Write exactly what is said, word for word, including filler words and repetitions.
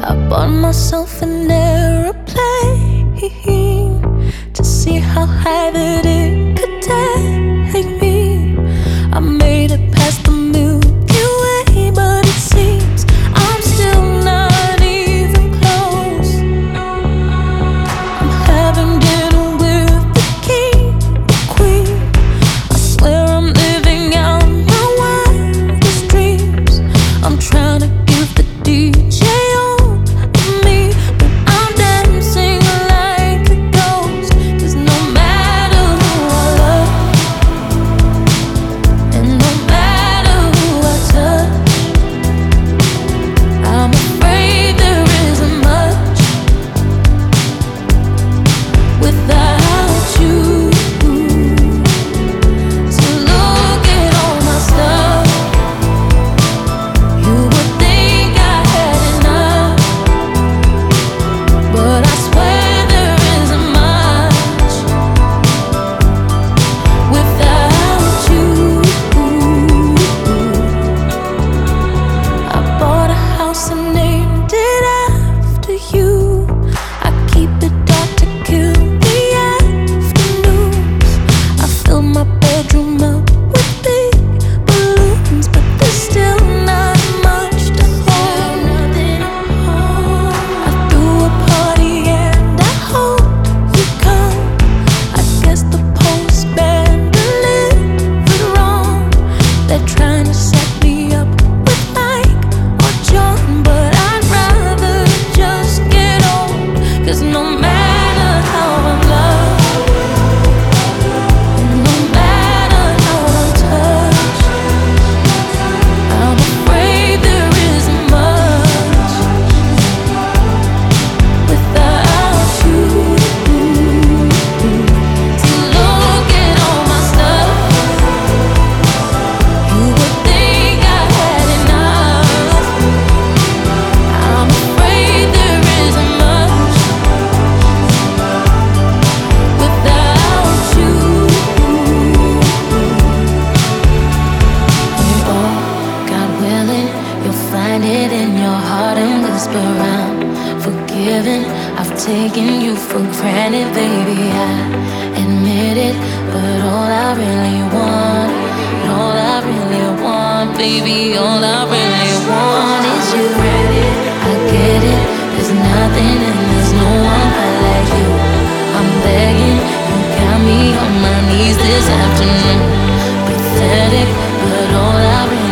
I bought myself an aeroplane to see how high that it could take me. I made it past the Milky Way, but it seems I'm still not even close. I'm having dinner with the king, the queen. I swear I'm living out my wildest dreams. I'm trying to give the D J all of me, but I'm dancing like a ghost. 'Cause no matter who I love, and no matter who I touch, I'm afraid there isn't much without you. So look at all my stuff. You would think I had enough, but I swear there isn't much without you. I bought a house and named it after you. I keep it dark to kill the afternoons. I fill my bedroom up with big balloons, but there's still not much to hold. I threw a party and I hope you come. I guess the postman delivered wrong. They're trying to set me up with Mike or John, but I'd rather just get old. 'Cause no matter how I'm loved, and no matter how I'm touched, I'm afraid there isn't much without you. So look at all my stuff. You would think I had enough. I'm afraid there isn't much without you. We all, God willing, you'll find it in your heart and whisper I'm forgiven. I've taken you for granted, baby, I admit it. But all I really want, all I really want, baby, all I really want is you. I get it, there's nothing and there's no one quite like you. I'm begging, you got me on my knees this afternoon. Pathetic, but all I really